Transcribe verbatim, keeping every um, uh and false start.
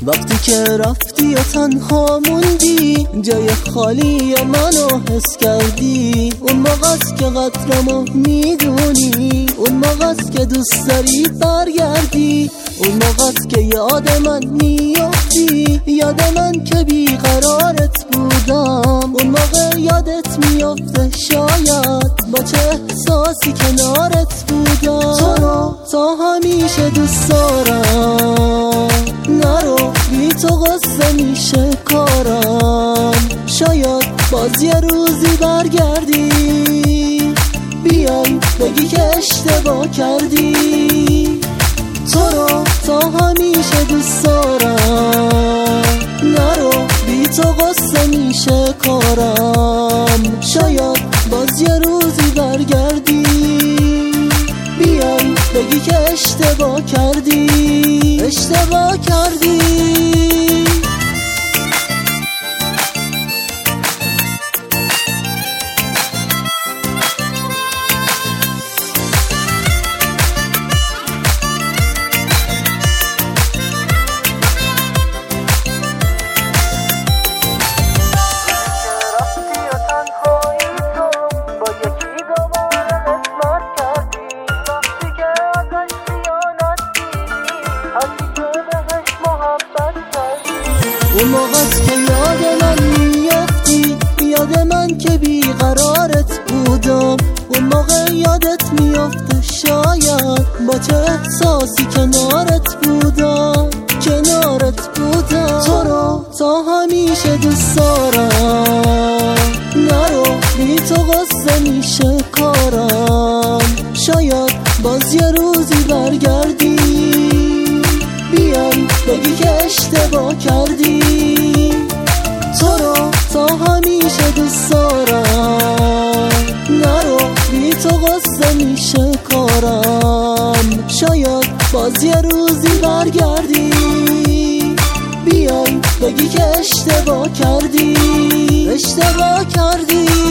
وقتی که رفتی و تنها موندی، جای خالی منو حس کردی. اون موقعست که قدرمو میدونی، اون موقعست که دوست داری برگردی، اون موقعست که یاد من میافتی، یاد من که بیقرارت بودم. اون موقع یادت میافته شاید با چه احساسی کنارت بودم. تو رو تا همیشه دوست دارم، نرو بی تو غصه میشه کارم. شاید باز یه روزی برگردی، بیای بگی که اشتباه کردی. تو رو تا همیشه دوست دارم، نرو بی تو غصه میشه کارم. شاید باز یه روزی برگردی، بیای بگی که اشتباه کردی، اشتباه کردی. اون موقعست که یاد من میافتی، یاد من که بیقرارت بودم. اون موقع یادت میافته شاید با چه احساسی کنارت بودم، کنارت بودم. تو رو تا همیشه دوست دارم، نرو بی تو غصه میشه کارم. شاید باز یه روزی برگردی، بیای بگی که اشتباه کردی. تو رو تا همیشه دوست دارم، نرو بی تو غصه میشه کارم. شاید باز یه روزی برگردی، بیای بگی که اشتباه کردی، اشتباه کردی.